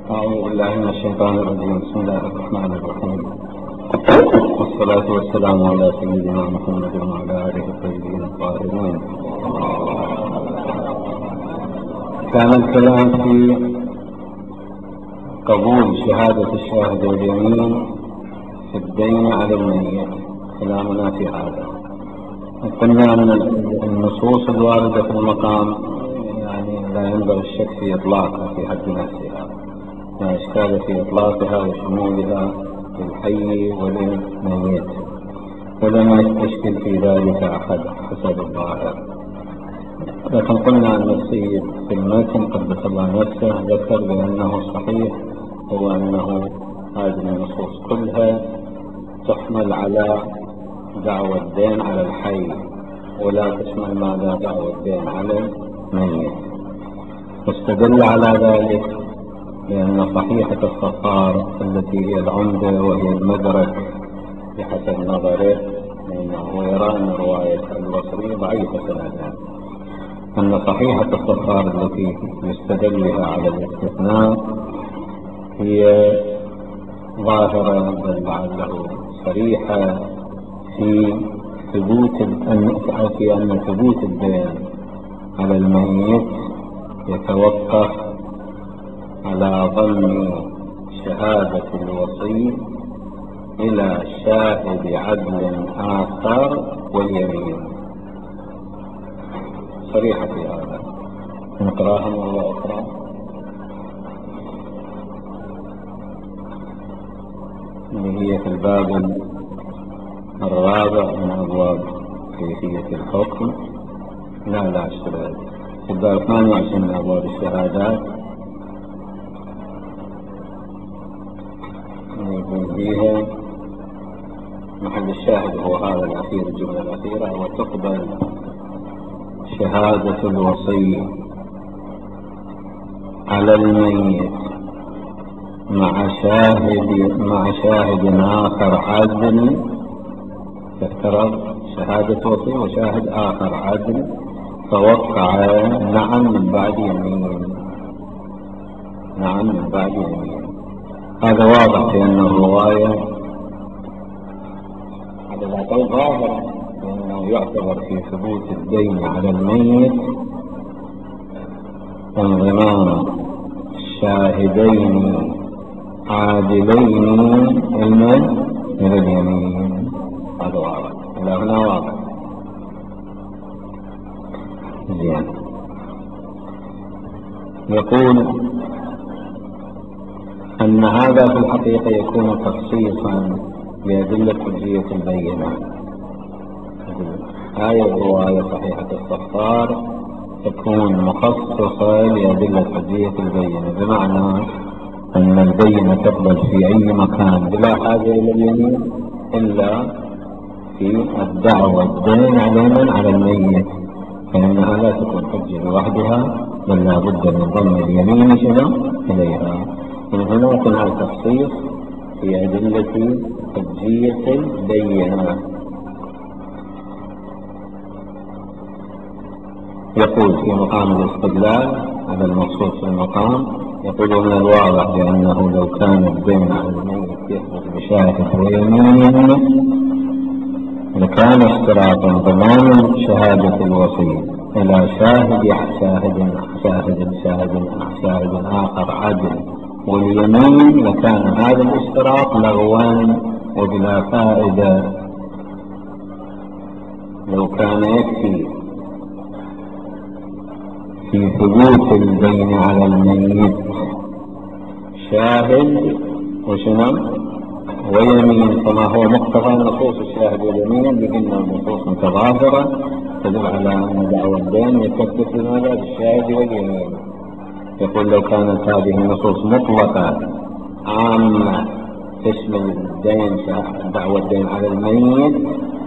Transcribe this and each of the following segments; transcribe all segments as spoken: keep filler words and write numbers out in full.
أعوذ بالله من الشيطان الرجيم. بسم الله الرحمن الرحيم، والصلاة والسلام على سيدنا محمد وعلى آله الطيبين الطاهرين. كان الكلام في قبول شهادة الشاهد واليمين في الدين على الميت. كلامنا في هذا قلنا أن النصوص الواردة في المقام يعني لا ينبغي الشك في إطلاقها في حد نفسها، لا إشكال في إطلاقها وشمولها للحي وللميت، ولم يستشكل في ذلك أحد حسب الظاهر. لكن قلنا أن السيد في المتن قدس الله نفسه ذكر بأنه الصحيح هو أنه هذه النصوص كلها تحمل على دعوى الدين على الحي، ولا تشمل ماذا دعوى الدين على الميت. واستدل على ذلك لأن صحيحة الصفار التي هي العمدة وهي المدرك بحسب نظره، لأنه يرى أن رواية البصري ضعيفة سندا، أن صحيحة الصفار التي يستدل بها على الاستثناء هي ظاهرة بل لعله صريحة في ثبوت في أن ثبوت الدين على الميت يتوقف على ضم شهادة الوصي إلى شاهد عدل آخر واليمين. صريحة في هذا. نقراها مرة أخرى. اللي هي في الباب الرابع من أبواب كيفية الحكم. لا لا اشتباه في الباب ثمانية وعشرين من أبواب الشهادات، يكون فيها محل الشاهد هو هذا الأخير، الجملة الأخيرة: وتقبل شهادة الوصي على الميت مع شاهد مع شاهد آخر عدل. تفترض شهادة وصي وشاهد آخر عدل فوقع نعم من بعد يمين، نعم من بعد يمين. هذا واضح لأن الرواية على الأقل ظاهرة، لأنه يعتبر في ثبوت الدين على الميت انضمام شاهدين عادلين المن من اليمين. هذا واضح، إلى هنا واضح. زين. يقول أن هذا في الحقيقة يكون تخصيصا لأدلة حجية البينة. هذه الرواية صحيحة الصفار تكون مخصصة لأدلة حجية البينة، بمعنى أن البينة تقبل في أي مكان بلا حاجة إلى اليمين إلا في الدعوة الدين على من على الميت، فإنها لا تكون حجة لوحدها بل لا بد من ضم اليمين شنو إليها. من هنا يكون هذا التخصيص في أدلة حجية البينة. يقول في مقام الاستدلال على المقصود في المقام، يقول من الواضح بأنه لو كان الدين على الميت يثبت بشاهد ويمين لكان اشتراطا ضمان شهادة الوصي إلى شاهد شاهد شاهد شاهد شاهد آخر عدل واليمين، لكان هذا الاشتراط لغوا وبلا فائدة. لو كان يكفي في ثبوت الدين على الميت شاهد وشنو ويمين، فما هو مقتضى نصوص الشاهد واليمين بأن النصوص متظاهرة تدل على أن دعوى الدين يثبت لماذا بالشاهد واليمين. يقول لو كانت هذه النصوص مطلقة عامة تشمل الدين دعوى الدين على الميت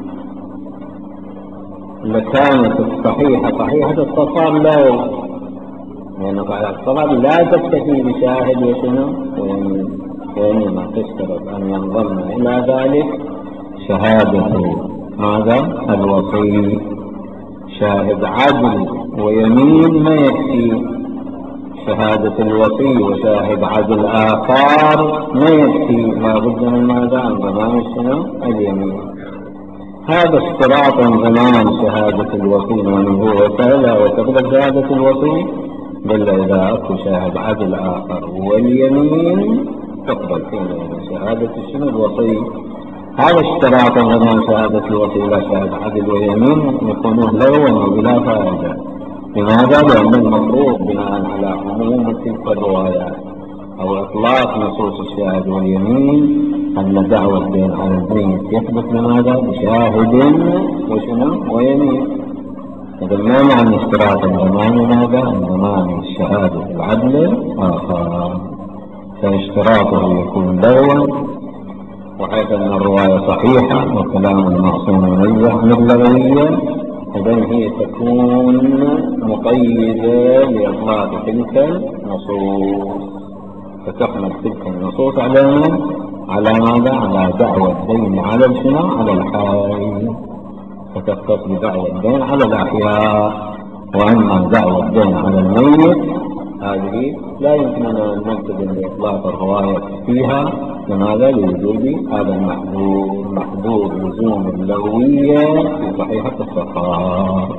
لكانت الصحيحة صحيحة الصفار لا، لأن صحيحة الصفار لا تكتفي بشاهد وشنو ويمين، وإنما تشترط أن ينضم إلى ذلك شهادة ماذا الوصي، شاهد عدل ويمين ما يكفي شهادة الوصي وشاهد عدل آخر ما يكفي، لا بد من ماذا؟ انضمام شنو؟ اليمين. هذا اشتراط انضمام شهادة الوصي، من هو وسائلها وتقبل شهادة الوصي، بل إذا أكو شاهد عدل آخر واليمين تقبل فيه شهادة شنو؟ الوصي. هذا اشتراط انضمام شهادة الوصي إلى شاهد عدل ويمين يكونون لغوا وبلا فائدة. لماذا؟ لأن المفروض بناء على عموم تلك الروايات أو إطلاق نصوص الشاهد واليمين أن دعوى الدين على الميت يثبت لماذا؟ بشاهد وشنو؟ ويمين. إذا ما معنى اشتراط انضمام ماذا؟ انضمام الشهادة العدل آخر، فاشتراطه يكون لغوا، وحيث أن الرواية صحيحة وكلام المعصوم منزه عن اللغوية، إذن هي تكون مقيدة لإطلاق تلك النصوص، فتحمل تلك النصوص على على ماذا؟ على دعوى الدين على الشنو؟ على الحي، فتختص بدعوى الدين على الأحياء. وأما دعوى الدين على الميت هذه لا يمكننا أن نلتزم بإطلاق الرواية فيها. لماذا؟ لوجود هذا المحظور، محظور لزوم اللغوية في صحيحة الصفار.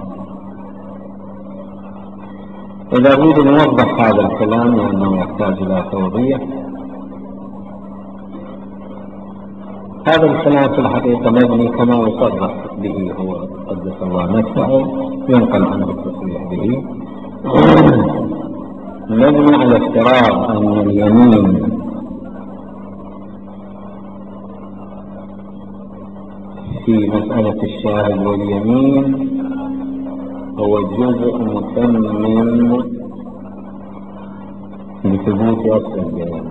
إذا أريد أن نوضح هذا الكلام لأنه يحتاج إلى توضيح، هذا الكلام في الحقيقة مبني كما يصرح به هو قدس الله نفسه، ينقل عنه التصريح به، مبني على افتراض أن اليمين في مسألة الشاهد واليمين هو جزء متمم لثبوت أصل البيان.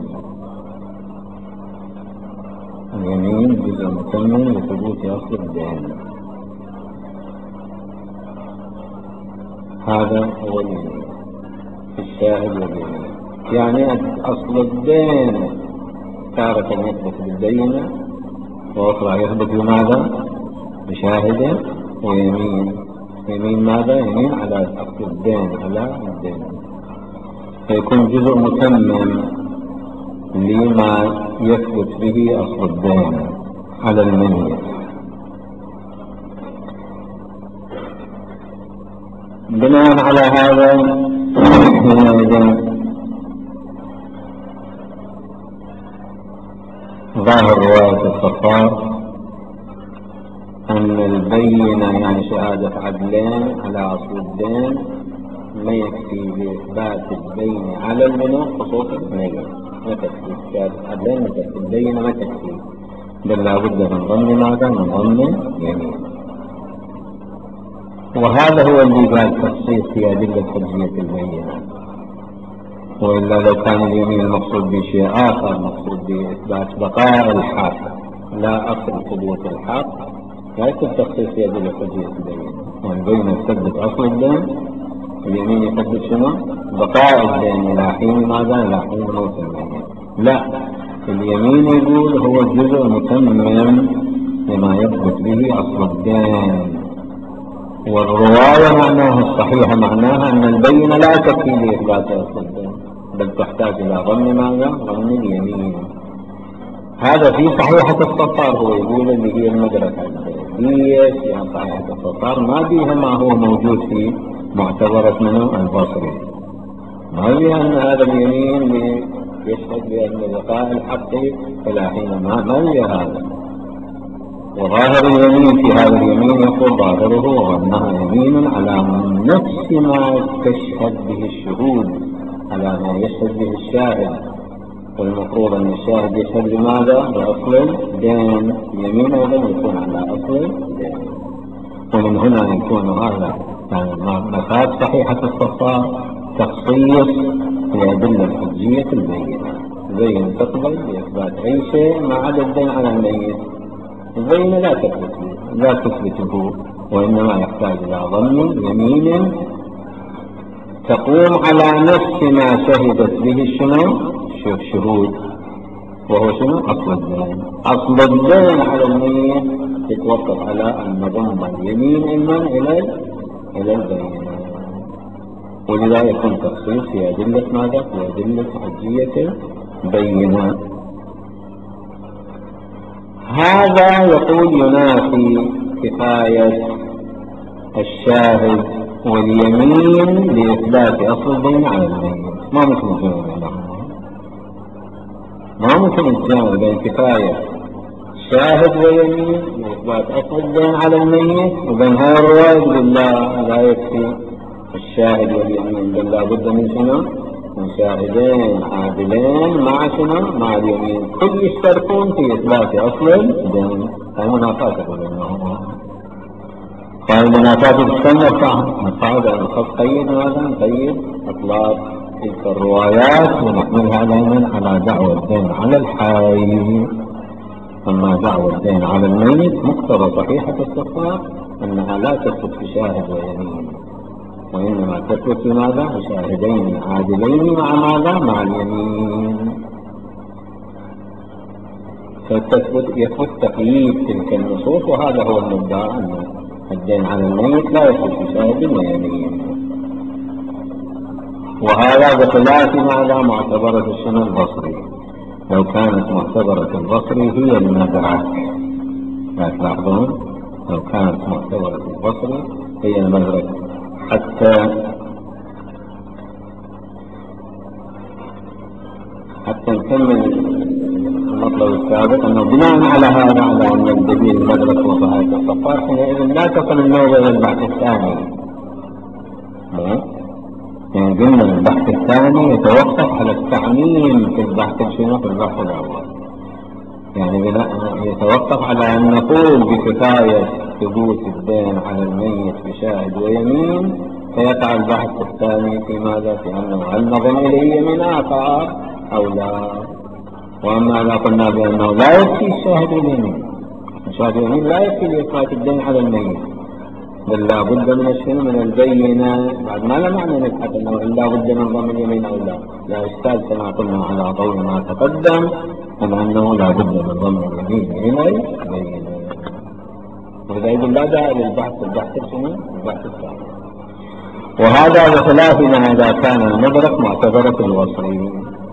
اليمين جزء متمم لثبوت أصل البيان، هذا هو اليمين في الشاهد واليمين. يعني أصل الدين تارة يثبت بالبينة وأخرى يثبت بماذا؟ بشاهد ويمين. يمين ماذا؟ يمين على أصل الدين على الدين، فيكون جزء متمم لما يثبت به أصل الدين على الميت. بناء على هذا ظاهر رواية الصفار أن البينة يعني شهادة عدلين على أصل الدين ما يكفي لإثبات البين على المنع خصوص الميت، ما تكفي شهادة عدلين، ما تكفي البينة، ما تكفي، بل لا بد من ضمن ماذا؟ من ضمن يمين. وهذا هو اللي قال تخصيص في أدلة حجية البينة، وإلا لو كان اليمين المقصود بشيء آخر، مقصود بإثبات بقاء الحق لا أصل ثبوت الحق، لا يكون تخصيص في أدلة حجية البينة. والبينة يثبت أصل الدين، اليمين يثبت شنو؟ بقاء الدين إلى حين ماذا؟ إلى حين موت الميت. لا، اليمين يقول هو الجزء متمم لما يثبت به أصل الدين. والرواية معناها الصحيحة معناها أن البينة لا تكفي لإثبات أصل الدين، بل تحتاج إلى ضمن ماذا؟ ضمن اليمين. هذا في صحيحة الصفار، هو يقول اللي هي المدرسة الجديدية في صحيحة الصفار ما فيها ما هو موجود في معتبرة منه البصري، ما فيها أن هذا اليمين يشهد بأن بقاء الحق إلى حين ما ما فيها هذا. وظاهر اليمين في هذا اليمين يقول ظاهره وأنها يمين على نفس ما تشهد به الشهود، على ما يشهد به الشاهد، والمفروض أن الشاهد يشهد بماذا؟ بأصل الدين. اليمين أيضا يكون على أصل الدين، ومن هنا يكون هذا يعني مفاد صحيحة الصفار تخصيص لأدلة الحجية البينة. زين تقبل بإثبات أي شيء ما عدا الدين على الميت، البينة لا تثبت لا تثبته، وإنما يحتاج إلى ضمن يمين تقوم على نفس ما شهدت به الشنو؟ الشهود، وهو شنو؟ أصل الدين. أصل الدين على الميت يتوقف على أن ضم اليمين إما إلى إلى البينة. ولذا يكون تخصيص في أدلة ماذا؟ في أدلة حجية بينة. هذا يقول ينافي كفاية الشاهد واليمين لإثبات أصل الدين على الميت. ما ممكن الجمع ما ممكن الجمع بين كفاية شاهد ويمين لإثبات أصل الدين على الميت وبين هاي الرواية بالله لا يكفي الشاهد واليمين، بل لا بد من شنو؟ من شاهدين عادلين مع شنو؟ مع اليمين، كل يشتركون في إثبات أصل الدين. هاي منافاة بينهم. فالمنافاة تستمر القاعدة الخاص قيد ماذا؟ نقيد إطلاق تلك الروايات ونحملها دائما على دعوى الدين على الحي. أما دعوى الدين على الميت مقتضى صحيحة الصفات أنها لا تثبت بشاهد ويمين، وإنما تثبت بماذا؟ بشاهدين عادلين مع ماذا؟ مع اليمين. فتثبت يثبت تقييد تلك النصوص، وهذا هو المدعى أن الدين على الميت لا يثبت بشاهد ويمين. وهذا بخلاف ماذا؟ معتبرة السنة البصري. لو كانت معتبرة البصري هي المدرك، لا تلاحظون؟ لو كانت معتبرة البصري هي المدرك حتى حتى نكمل المطلب السابق أنه بناء على هذا، على أن الدليل المدرك وصحيح الصفار، حينئذ لا تصل النوبة إلى البحث الثاني. يعني قلنا البحث الثاني يتوقف على التعميم في البحث شنو؟ في البحث الأول. يعني يتوقف على أن نقول بكفاية ثبوت الدين على الميت بشاهد ويمين، فيقع البحث الثاني في ماذا؟ في أنه هل نظم إليه من آخر أو لا. وأما إذا قلنا بأنه لا يكفي الشاهد واليمين، الشاهد واليمين لا يكفي لإثبات الدين على الميت، بل لا بد من الشيء من البينة. بعد ما لا معنى نبحث أنه لا بد من ضم اليمين أو لا، لا إشكال كما قلنا على ضوء ما تقدم أم أنه لا بد من ضم اليمين إلى البينة. وإذا يقول لا داعي للبحث، البحث شنو؟ البحث الثاني. وهذا بخلاف ما إذا كان المدرك معتبرة البصري.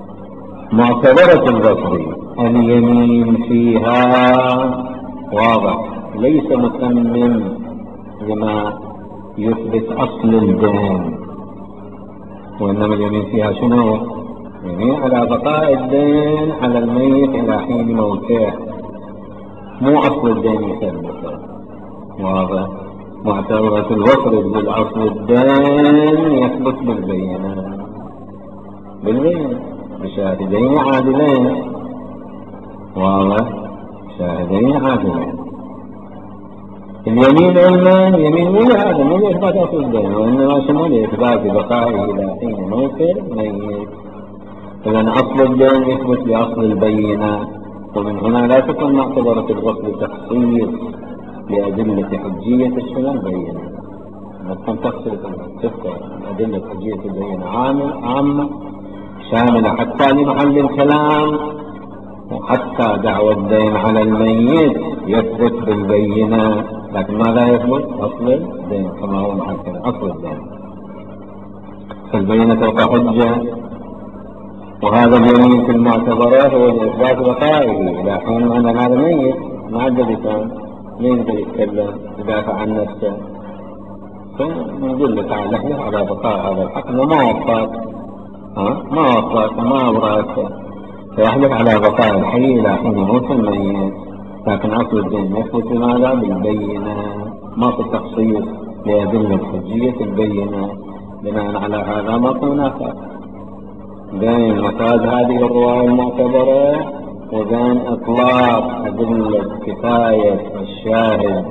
معتبرة البصري اليمين فيها واضح، ليس متمم لما يثبت أصل الدين، وإنما اليمين فيها شنو؟ يمين على بقاء الدين على الميت إلى حين موته، مو أصل الدين يثبته. واضح؟ معتبرة البصري بالأصل الدين يثبت بالبينة، بالبينة بشاهدين عادلين. واضح؟ شاهدين عادلين. اليمين علما يمين ولا هذا مو لإثبات أصل الدين، وإنما شنو؟ لإثبات بقائه إلى حين موت الميت. إذن أصل الدين يثبت بأصل البينة، ومن هنا لا تكون معتبرة الغسل تخصيص لأدلة حجية السنة البينة. تكون تخصيص أدلة حجية البينة عامة شاملة حتى لمحل الكلام، وحتى دعوى الدين على الميت يثبت بالبينة، لكن ماذا يثبت؟ أصل الدين كما هو محل كلام، أصل الدين. فالبينة توقع حجة، وهذا اليمين في المعتبرات هو الإثبات بقائه إلى حين أن هذا ميت ما عاد لسان، ما يقدر يتكلم يدافع عن نفسه، فنقول له تعال نحلف على بقاء هذا الحق وما وفاك، ها ما وفاك وما أبرأك، فيحلف على بقاء الحي إلى حين موت الميت. لكن أصل الدين يثبت بماذا؟ بالبينة، ما في تخصيص لأدلة حجية البينة. بناء على هذا ما في منافاة بين مفاد هذه الرواية المعتبرة وبين إطلاق أدلة كفاية الشاهد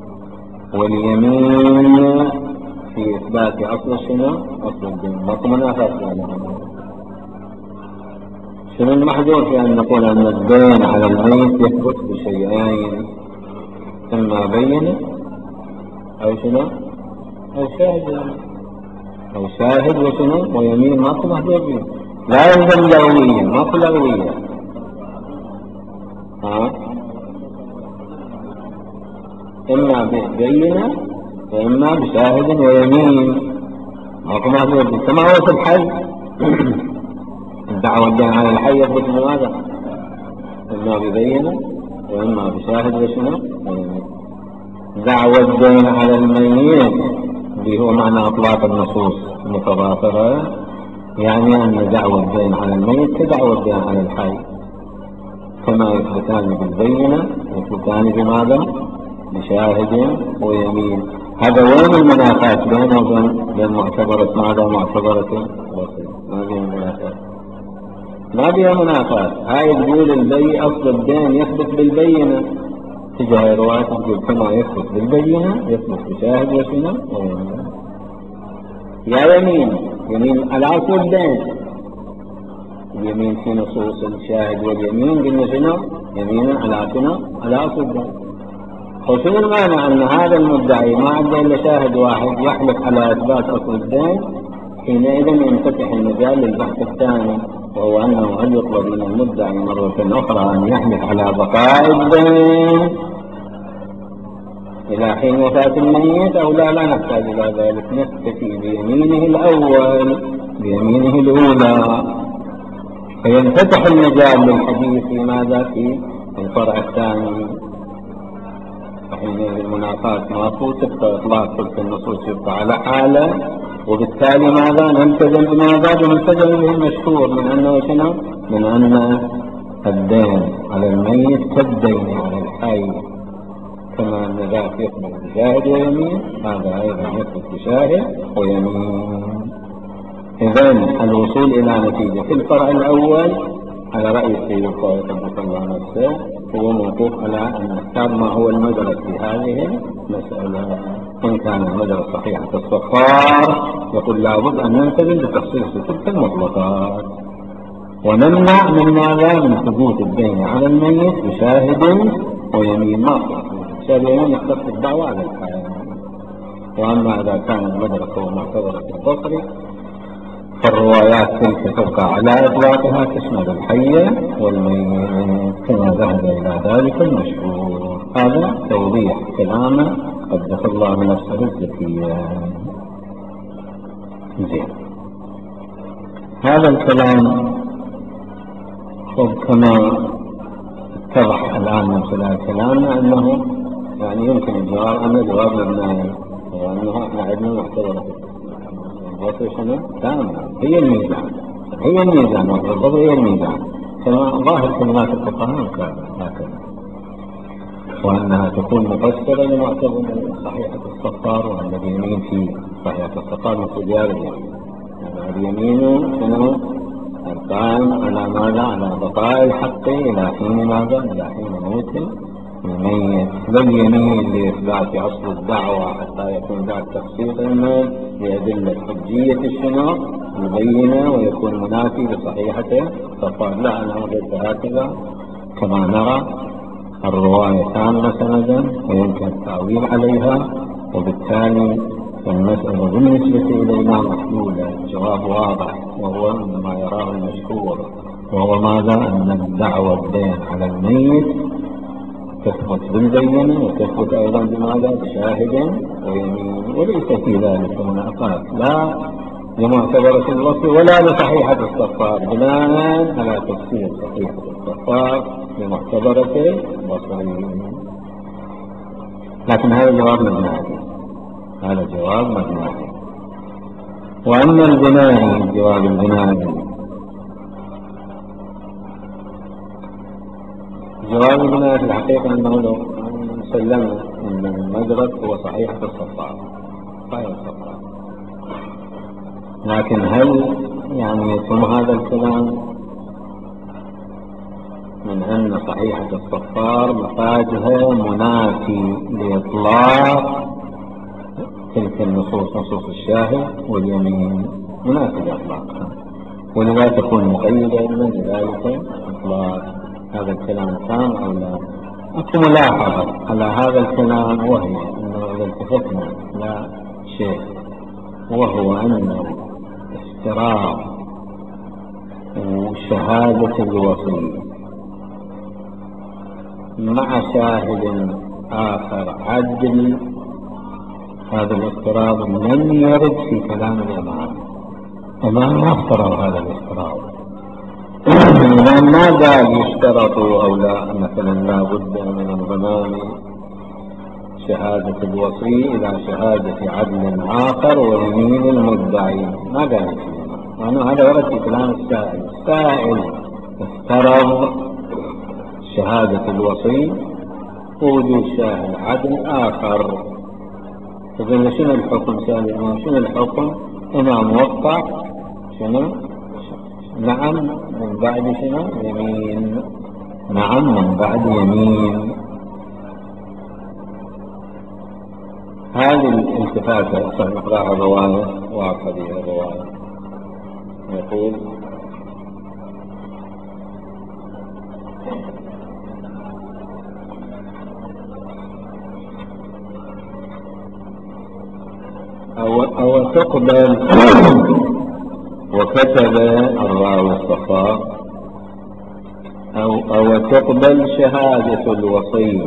واليمين في إثبات أصل شنو؟ أصل الدين. ما في منافاة بينهما. شنو المحذور في أن نقول أن الدين على الميت يثبت بشيئين، إما بينة أو شنو؟ أو شاهد، أو شاهد وشنو؟ ويمين. ما في محذور فيه، لا يلزم لغوية، ما في لغوية. ها إما بينة وإما بشاهد ويمين. أو ما هو يثبت كما هو في الحي. الدعوة الدين على الحي يثبت بماذا؟ إما ببينة وإما بشاهد وشنو؟ دعوة الدين على الميت اللي هو معنى إطلاق النصوص المتضافرة، يعني أن دعوة الدين على الميت كدعوة الدين على الحي، كما يثبتان بالبينة يثبتان بماذا؟ بشاهد ويمين. هذا وين المنافات بينه وبين بين معتبرة ماذا؟ معتبرة الوصي. ما بين منافات، ما بين منافات. هاي تقول البي أصل الدين يثبت بالبينة، تجاه رواية تقول كما يثبت بالبينة يثبت بشاهد وشنو ويمين. يا يمين يمين على أصل الدين، اليمين في نصوص الشاهد واليمين قلنا شنو؟ يمين على شنو؟ على أصل الدين. وشنو المعنى أن هذا المدعي ما عنده إلا شاهد واحد يحلف على إثبات أصل الدين؟ حينئذ ينفتح المجال للبحث الثاني، وهو أنه هل يطلب من المدعي مرة أخرى أن يحلف على بقاء الدين إلى حين وفاة الميت أو لا؟ لا نحتاج إلى ذلك، نكتفي بيمينه الأول بيمينه الأولى، فينفتح المجال للحديث في ماذا؟ في الفرع الثاني. فحينئذ المنافات ما تبقى إطلاق تلك النصوص يبقى على حاله، وبالتالي ماذا؟ نلتزم بماذا؟ نلتزم به المشهور من أنه شنو؟ من أن الدين على الميت كالدين على الحي، كما أن ذاك يثبت بشاهد ويمين، هذا أيضا يثبت بشاهد ويمين. إذن الوصول إلى نتيجة في الفرع الأول على رأي السيد القائد رحمه الله نفسه هو موقوف على أن نختار ما هو المدرك في هذه المسألة. إن كان المدرك صحيحة الصفار يقول لابد أن ننتبه لتخصيص تلك المطلقات، ونمنع من ماذا؟ من ثبوت الدين على الميت بشاهد ويمين. ما شاهد ويمين يختص الدعوة على الحياة. وأما إذا كان المدرك هو معتبر في البصري فالروايات تلك تبقى على إطلاقها تشمل الحي والميت كما ذهب إلى ذلك المشهور. هذا توضيح كلامه قدس الله نفسه الزكية. زين، هذا الكلام خب كما اتضح الآن من خلال كلامنا أنه يعني يمكن الجواب أن جواب مبني، وأنه احنا عندنا معتبرة البصر شنو؟ تامة، هي الميزان، هي الميزان، والبصر هي الميزان كما ظاهر كلمات الفقهاء هكذا، وأنها تكون مفسرة لمعتبر صحيحة الصفار، وأن اليمين في صحيحة الصفار مثل جارية، يعني اليمين شنو؟ القائم على ماذا؟ على بقاء الحق إلى حين ماذا؟ إلى حين موت الميت. واليمين لإثبات أصل الدعوة حتى يكون ذلك تفسير المال بأدلة حجية الشنو مبينة ويكون منافي لصحيحته. فقال لا، أنا وجدت هكذا كما نرى الرواية تامة سندا ويمكن التعويل عليها، وبالتالي المسألة بالنسبة إلينا محلولة. الجواب واضح، وهو ما يراه المشهور، وهو ماذا؟ أن الدعوة الدين على الميت تثبت بالبينة وتثبت أيضا بماذا؟ بشاهد ويمين، وليس في ذلك منافات لا لمعتبرة الوصف ولا لصحيحة الصفار، بناء على تفسير صحيحة الصفار لمعتبرة البصري. لكن هذا جواب مبني، هذا جواب مبني. وأما البنائي، الجواب البنائي، جواب البنائي في الحقيقة أنه لو سلمنا أن المدرك هو صحيحة الصفار صحيح الصفار، لكن هل يعني يتم هذا الكلام من أن صحيحة الصفار مفادها منافي لإطلاق تلك النصوص، نصوص الشاهد واليمين منافي لإطلاقها، ولذا تكون مقيدة من ذلك إطلاق؟ هذا الكلام تام أو لا؟ أكو ملاحظة على هذا الكلام، وهي أنه إذا التفتنا لا شيء، وهو أنه اشتراط وشهادة الوصي مع شاهد آخر عدل هذا الافتراض لم يرد في كلام الإمام. الإمام ما افترض هذا الافتراض. الإمام ما قال يشترط أو لا، مثلا لا بد من انضمام شهادة الوصي إلى شهادة عدل آخر ويمين المدعي، ما قال شيء. وأنا هذا ورد في كلام السائل. السائل افترض شهادة الوصي ووجود شاهد عدل آخر. فقلنا شنو الحكم؟ سأل الإمام شنو الحكم؟ إمام وقع شنو؟ نعم من بعد شنو؟ يمين. نعم من بعد يمين. هذه الالتفاتة سنقرأها الرواية وهذه الرواية. يقول أو, أو تقبل وكتب الراوي الصفاء أو, أو تقبل شهادة الوصي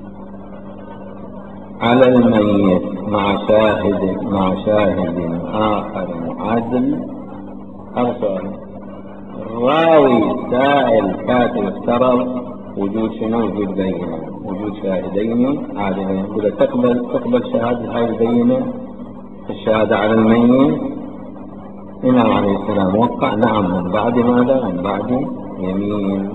على الميت مع شاهد مع شاهد آخر عدل أرسل. الراوي سائل كاتب افترض وجود شنو؟ وجود بينة، وجود شاهدين عادلين. إذا تقبل تقبل شهادة هاي البينة الشهادة على الميت. الإمام عليه السلام وقع نعم من بعد ماذا؟ من بعد يمين.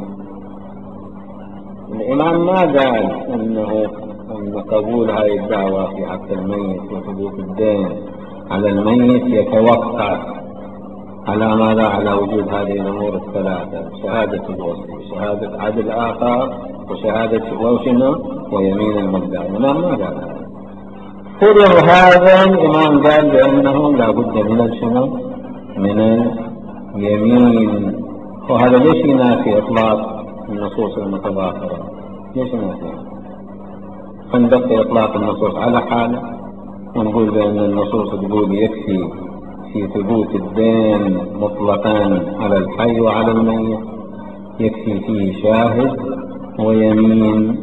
الإمام ما قال أنه أن قبول هذه الدعوة في حق الميت وثبوت الدين على الميت يتوقع على ماذا؟ على وجود هذه الأمور الثلاثة: شهادة الوصي، شهادة عدل آخر، وشهادة وشنو؟ ويمين المدعي. الإمام ما قال هذا. فرض هذا الإمام قال بأنه لا بد من شنو؟ من اليمين. وهذا ليش ينافي إطلاق النصوص المتضافرة؟ ليش ينافي؟ فنبقي إطلاق النصوص على حاله ونقول بأن النصوص تقول يكفي في ثبوت الدين مطلقا على الحي وعلى الميت، يكفي فيه شاهد ويمين،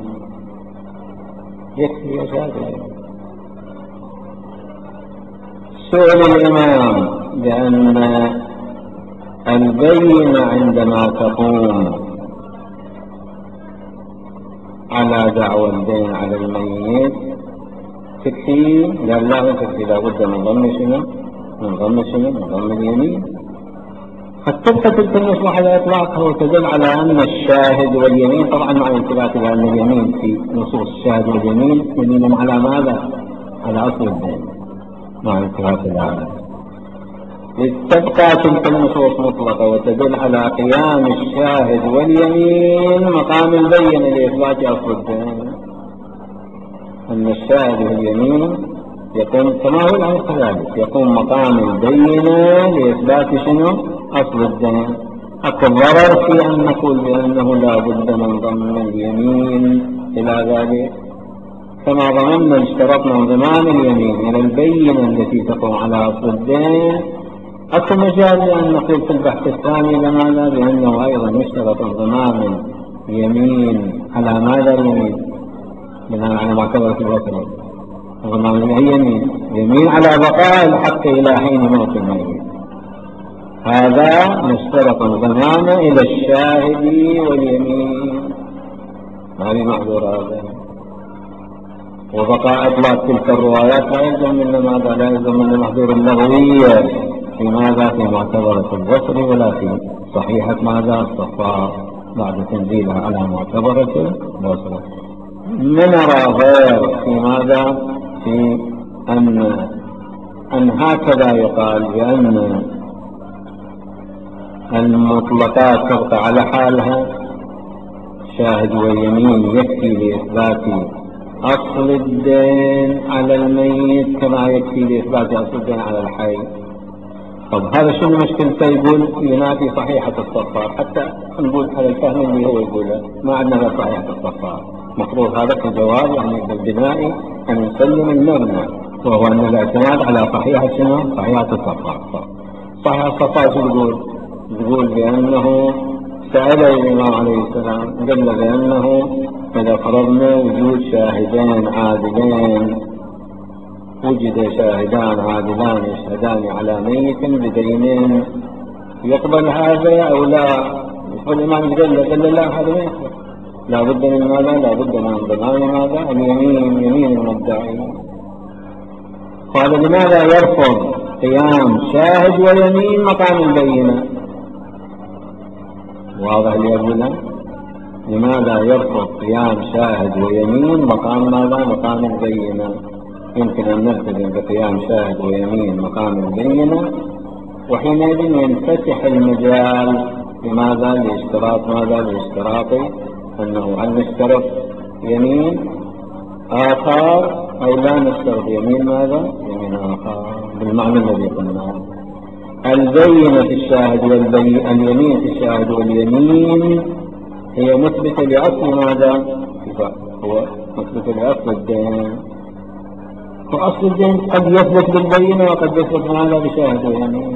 يكفي شاهد ويمين. سئل الإمام بأن البينة عندما تقوم على دعوى الدين على الميت تكفي؟ قال لا ما تكفي، لابد من ضم شنو؟ من ضم شنو؟ من ضم اليمين. قد تبقى تلك النصوص على إطلاقها وتدل على أن الشاهد واليمين، طبعا مع الانتباه إلى أن اليمين في نصوص الشاهد واليمين يمين على ماذا؟ على أصل الدين، مع الانتباه إلى هذا. تبقى تلك النصوص مطلقة وتدل على قيام الشاهد واليمين مقام البينة لإثبات أصل الدين. أن الشاهد واليمين يقوم كما هو الأمر كذلك، يقوم مقام البينة لإثبات شنو؟ أصل الدين. أكو ضرر في أن نقول بأنه لا بد من ضم اليمين إلى ذلك، كما ضمننا اشترطنا انضمام اليمين إلى البينة التي تقوم على أصل الدين. أكو مجال لأن نقول في البحث الثاني لماذا؟ بأنه أيضا يشترط انضمام اليمين على ماذا؟ اليمين بناء على معتبرة الوصل. انضمام اليمين يمين على بقاء الحق إلى حين موت الميت، هذا نشترط انضمامه إلى الشاهد واليمين، هذه محظور هذا. وبقاء إطلاق تلك الروايات لا يلزم من ماذا؟ لا يلزم من المحظور اللغوية في ماذا؟ في معتبرة البصر ولا في صحيحة ماذا؟ الصفاء بعد تنزيلها على معتبرة البصر. نرى غير في ماذا؟ في أن أن هكذا يقال بأن المطلقات تبقى على حالها، شاهد ويمين يكفي لإثبات أصل الدين على الميت كما يكفي لإثبات أصل الدين على الحي. طب هذا شنو مشكلته؟ يقول ينافي صحيحة الصفار. حتى نقول هذا الفهم اللي هو يقوله ما عندنا صحيحة الصفار. مفروض هذا كجواب يعني بالبناء أن نسلم المبنى، وهو أن الاعتماد على صحيحة شنو؟ صحيحة الصفار. صحيحة الصفار شو يقول؟ يقول بأنه سأل الإمام عليه السلام قال بأنه إذا فرضنا وجود شاهدين عادلين وجد شاهدان عادلان يشهدان على ميت بدين يقبل هذا أو لا؟ فالإمام قال قال لا، هذا ما يقبل، لا بد من ماذا؟ لا بد من ضمان ماذا؟ اليمين، يمين المدعي. قال لماذا يرفض قيام شاهد ويمين مقام البينة؟ واضح لي أولا؟ لماذا يرفض قيام شاهد ويمين مقام ماذا؟ مقام البينة. يمكن أن نلتزم بقيام شاهد ويمين مقام البينة، وحينئذ ينفتح المجال لماذا؟ لاشتراط ماذا؟ لاشتراط أنه هل نشترط يمين آخر أو لا نشترط يمين ماذا؟ يمين آخر بالمعنى الذي قلناه. البينة في الشاهد والبين، اليمين في الشاهد واليمين هي مثبتة لأصل ماذا؟ هو مثبتة لأصل الدين، وأصل الدين قد يثبت بالبينة وقد يثبت ماذا؟ بشاهد ويمين.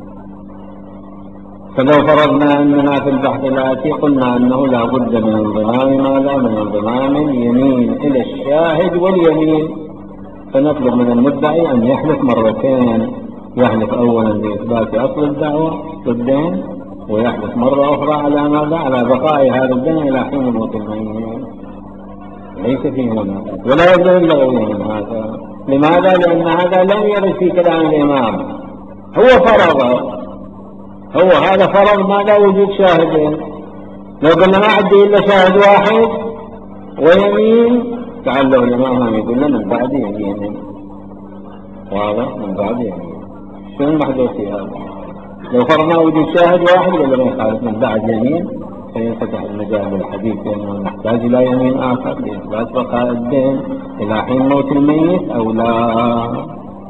فلو فرضنا أننا في البحث الآتي قلنا أنه لا بد من انضمام ماذا؟ من انضمام اليمين إلى الشاهد واليمين، فنطلب من المدعي أن يحلف مرتين، يحلف أولا بإثبات أصل الدعوة الدين، ويحلف مرة أخرى على ماذا؟ على بقاء هذا الدين إلى حين موت الميت. ليس فيه منافاة ولا يبدو لغويا من هذا. لماذا؟ لأن هذا لم يرد في كلام الإمام، هو فرض، هو هذا فرض ماذا؟ وجود شاهدين. لو قلنا ما عندي إلا شاهد واحد ويمين، تعالوا الإمام يقول لنا من بعد يمين. واضح؟ من بعد يمين. شنو المحدود في هذا؟ لو فرضنا وجود شاهد واحد ولا ما يخالف من بعد يمين، فينفتح المجال للحديث بأنه نحتاج إلى يمين آخر لإثبات بقاء الدين إلى حين موت الميت أو لا.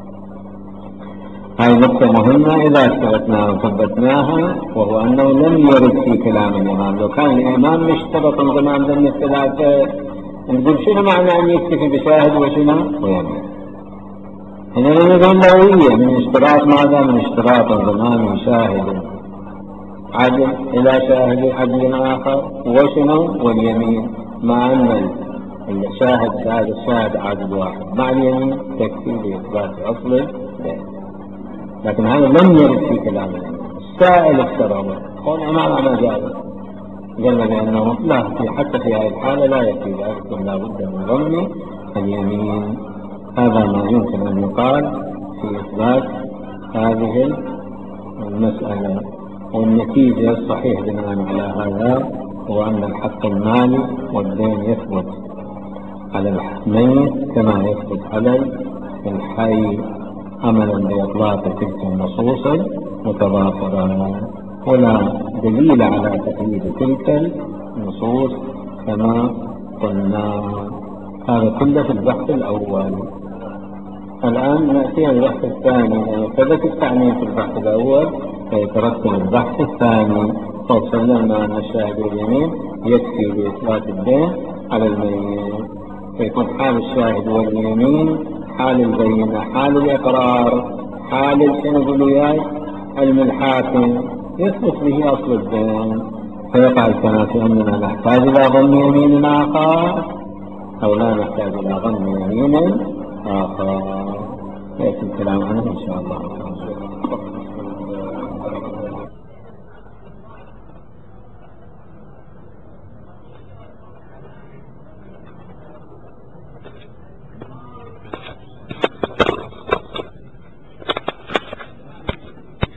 هذه نقطة مهمة إذا اثبتناها وثبتناها، وهو أنه لم يرد في كلام الإمام. لو كان الإمام مشترط انضمام ذم الثلاثة، نقول شنو معنى أن يكتفي بشاهد وشنو ويمين؟ هنا نقول نوعية من اشتراط ماذا؟ من اشتراط انضمام شاهد عدل إلى شاهد عدل آخر وشنو؟ واليمين، مع أن الشاهد هذا الشاهد عدل واحد مع اليمين تكفي لإثبات أصل الدين. لكن هذا لم يرد في كلام الإمام. السائل افترض قال الإمام ما جاز، قال بأنه لا، في حتى في هذه الحالة لا يكفي ذلك، لا بد من ضم اليمين. هذا ما يمكن أن يقال في إثبات هذه المسألة. والنتيجة الصحيح بناء على هذا هو أن الحق المالي والدين يثبت على الميت كما يثبت على الحي، عملا بإطلاق تلك النصوص المتضافرة، ولا دليل على تقييد تلك النصوص كما قلنا. هذا كله في البحث الأول. الآن نأتي البحث الثاني. ثبت التعميم في البحث الأول فيترتب البحث الثاني. فوصلنا أن الشاهد واليمين يكفي لإثبات الدين على الميت، فيكون حال الشاهد واليمين حال البينة، حال الإقرار، حال شنو وياي علم الحاكم يثبت به أصل الدين. فيقع التنافي أننا نحتاج إلى ضم يمين آخر أو لا نحتاج إلى ضم يمين آخر. يأتي الكلام عنه إن شاء الله.